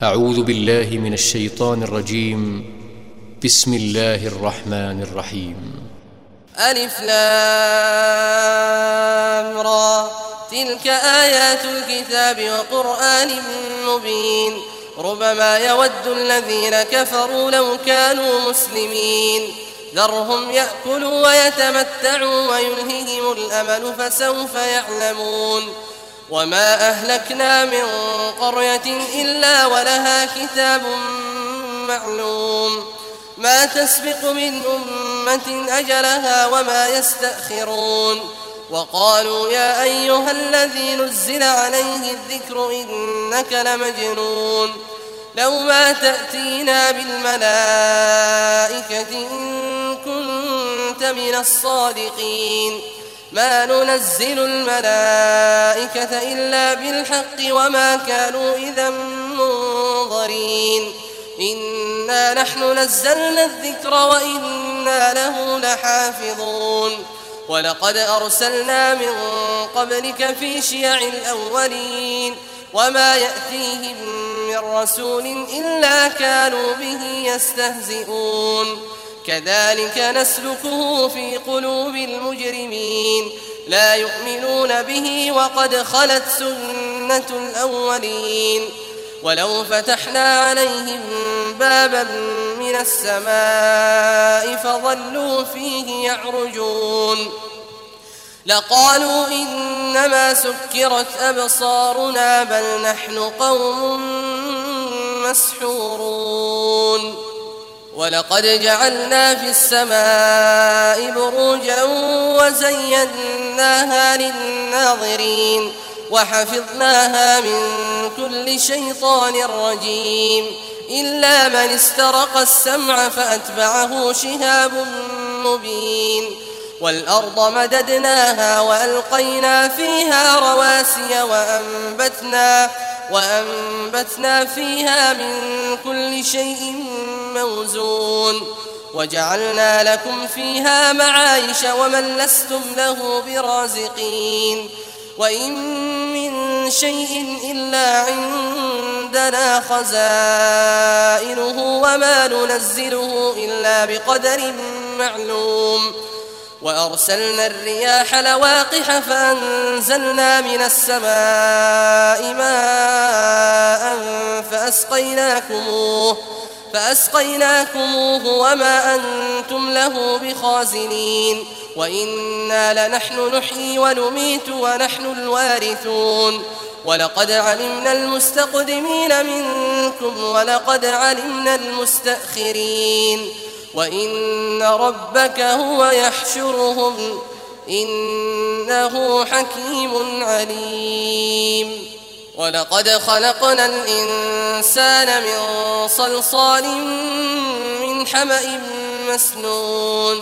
أعوذ بالله من الشيطان الرجيم. بسم الله الرحمن الرحيم. ألف لام را، تلك آيات الكتاب وقرآن مبين. ربما يود الذين كفروا لو كانوا مسلمين. ذرهم يأكلوا ويتمتعوا ويلههم الأمل فسوف يعلمون. وما أهلكنا من قرية إلا ولها كتاب معلوم، ما تسبق من أمة أجلها وما يستأخرون. وقالوا يا أيها الذي نزل عليه الذكر إنك لمجنون، لو ما تأتينا بالملائكة إن كنت من الصادقين. ما ننزل الملائكة إلا بالحق وما كانوا إذا منظرين. إنا نحن نزلنا الذكر وإنا له لحافظون. ولقد أرسلنا من قبلك في شيع الأولين، وما يأتيهم من رسول إلا كانوا به يستهزئون. كذلك نسلكه في قلوب المجرمين، لا يؤمنون به وقد خلت سنة الأولين. ولو فتحنا عليهم بابا من السماء فظلوا فيه يعرجون لقالوا إنما سكرت أبصارنا بل نحن قوم مسحورون. ولقد جعلنا في السماء بروجا وزيناها للناظرين وحفظناها من كل شيطان رجيم إلا من استرق السمع فأتبعه شهاب مبين. والأرض مددناها وألقينا فيها رواسي وأنبتنا فيها من كل شيء موزون. وجعلنا لكم فيها معايش ومن لستم له برازقين. وإن من شيء إلا عندنا خزائنه وما ننزله إلا بقدر معلوم. وأرسلنا الرياح لواقح فأنزلنا من السماء ماء فأسقيناكموه وما أنتم له بخازنين. وإنا لنحن نحيي ونميت ونحن الوارثون. ولقد علمنا المستقدمين منكم ولقد علمنا المستأخرين. وإن ربك هو يحشرهم إنه حكيم عليم. ولقد خلقنا الإنسان من صلصال من حمأ مسنون.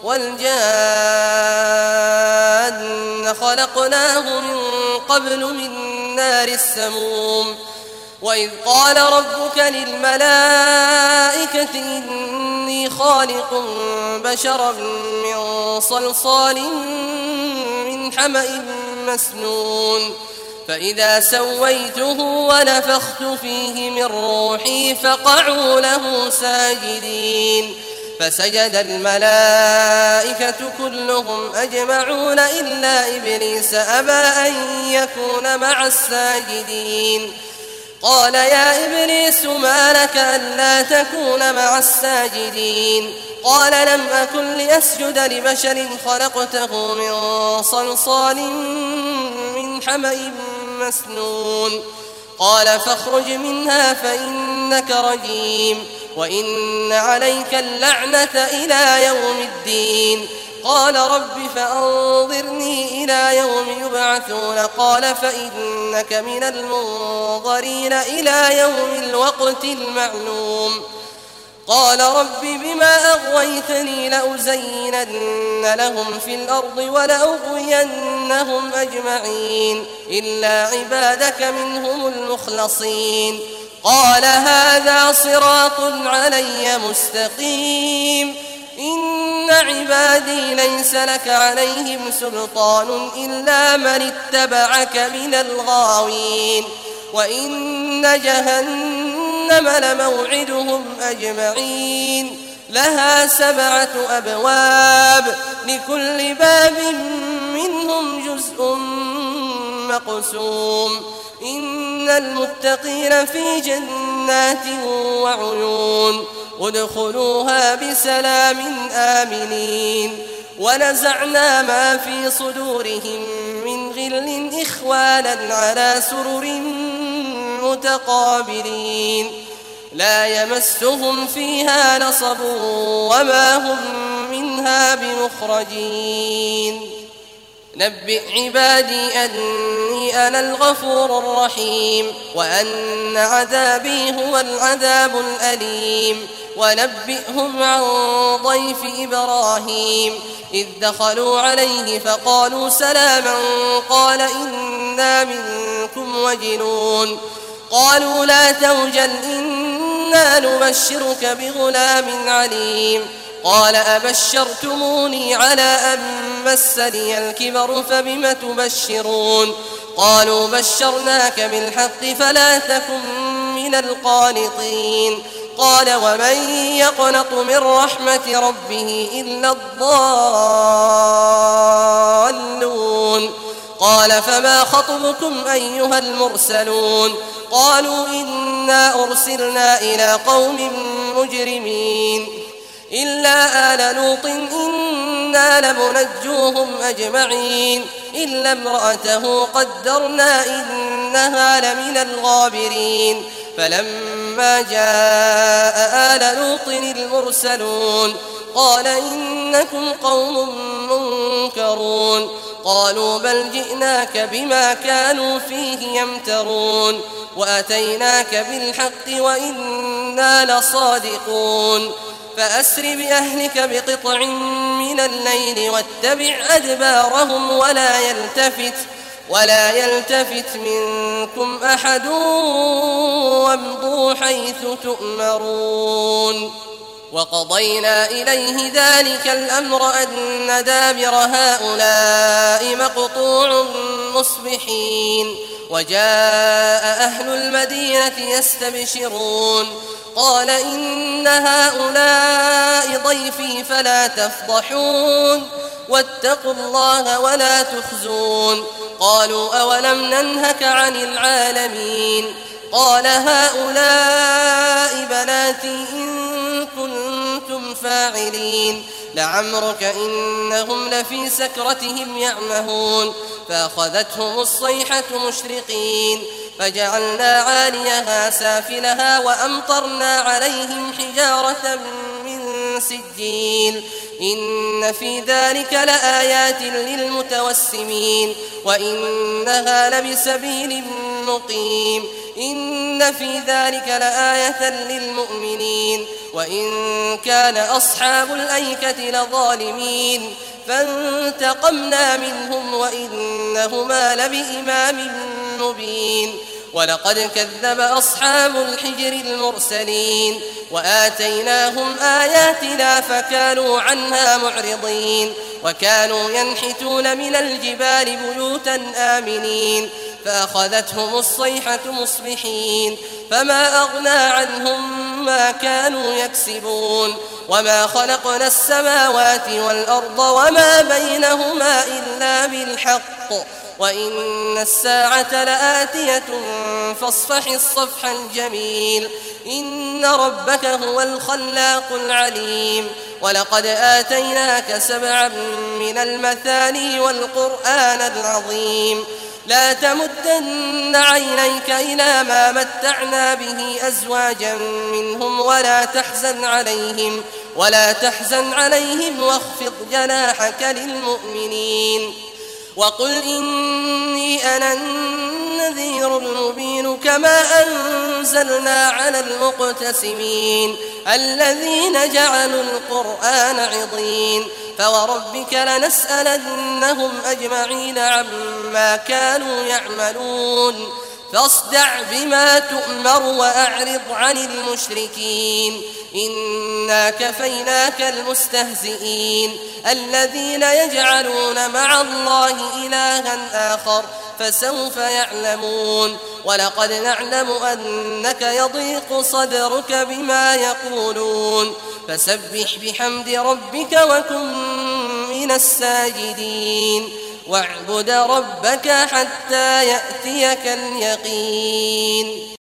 والجان خلقناه من قبل من نار السموم. وإذ قال ربك للملائكة إني خالق بشرا من صلصال من حمأ مسنون. فإذا سويته ونفخت فيه من روحي فقعوا له ساجدين. فسجد الملائكة كلهم أجمعون إلا إبليس أبى أن يكون مع الساجدين. قال يا إبليس ما لك ألا تكون مع الساجدين؟ قال لم أكن لأسجد لبشر خلقته من صلصال من حمأ مسنون. قال فاخرج منها فإنك رجيم وإن عليك اللعنة إلى يوم الدين. قال رب فأنظرني إلى يوم يبعثون. قال فإنك من المنظرين إلى يوم الوقت المعلوم. قال رب بما أغويتني لأزينن لهم في الأرض ولأغوينهم أجمعين إلا عبادك منهم المخلصين. قال هذا صراط علي مستقيم. إن عبادي ليس لك عليهم سلطان إلا من اتبعك من الغاوين. وإن جهنم جهنم لموعدهم أجمعين لها 7 أبواب لكل باب منهم جزء مقسوم إن المتقين في جنات وعيون ادخلوها بسلام آمنين ونزعنا ما في صدورهم من غل إخوانا على سرر متقابلين لا يمسهم فيها نصب وما هم منها بمخرجين نبئ عبادي أني أنا الغفور الرحيم وأن عذابي هو العذاب الأليم ونبئهم عن ضيف إبراهيم إذ دخلوا عليه فقالوا سلاما قال إنا منكم وجلون قالوا لا توجل إنا نبشرك بغلام عليم قال أبشرتموني على أن مسني الكبر فبم تبشرون قالوا بشرناك بالحق فلا تكن من القانطين قال ومن يقنط من رحمة ربه إلا الضالون قال فما خطبكم أيها المرسلون قالوا إنا أرسلنا إلى قوم مجرمين إلا آل لوط إنا لمنجوهم أجمعين إلا امرأته قدرنا إنها لمن الغابرين فلما جاء آل لوط المرسلون قال إنكم قوم منكرون قالوا بل جئناك بما كانوا فيه يمترون وأتيناك بالحق وإنا لصادقون فأسر بأهلك بقطع من الليل واتبع أدبارهم ولا يلتفت منكم أحد وامضوا حيث تؤمرون وقضينا إليه ذلك الأمر أن دابر هؤلاء مقطوع مصبحين وجاء أهل المدينة يستبشرون قال إن هؤلاء ضيفي فلا تفضحون واتقوا الله ولا تخزون قالوا أولم ننهك عن العالمين قال هؤلاء بناتي إن كنتم فاعلين لعمرك إنهم لفي سكرتهم يعمهون فأخذتهم الصيحة مشرقين فجعلنا عاليها سافلها وأمطرنا عليهم حجارة من سجيل إن في ذلك لآيات للمتوسمين وإنها لبسبيل مقيم إن في ذلك لآية للمؤمنين وإن كان أصحاب الأيكة لظالمين فانتقمنا منهم وإنهما لبإمام مبين ولقد كذب أصحاب الحجر المرسلين وآتيناهم آياتنا فكانوا عنها معرضين وكانوا ينحتون من الجبال بيوتا آمنين فأخذتهم الصيحة مصبحين فما أغنى عنهم ما كانوا يكسبون وما خلقنا السماوات والأرض وما بينهما إلا بالحق وإن الساعة لآتية فاصفح الصفح الجميل إن ربك هو الخلاق العليم ولقد آتيناك 7 من المثاني والقرآن العظيم لا تمدن عينيك إلى ما متعنا به أزواجا منهم ولا تحزن عليهم واخفض جناحك للمؤمنين وقل إني أنا النذير المبين كما أنزلنا على المقتسمين الذين جعلوا القرآن عضين فوربك لنسألنهم أجمعين عما كانوا يعملون فاصدع بما تؤمر وأعرض عن المشركين إنا كفيناك المستهزئين الذين يجعلون مع الله إلها آخر فسوف يعلمون ولقد نعلم أنك يضيق صدرك بما يقولون فسبح بحمد ربك وكن من الساجدين واعبد ربك حتى يأتيك اليقين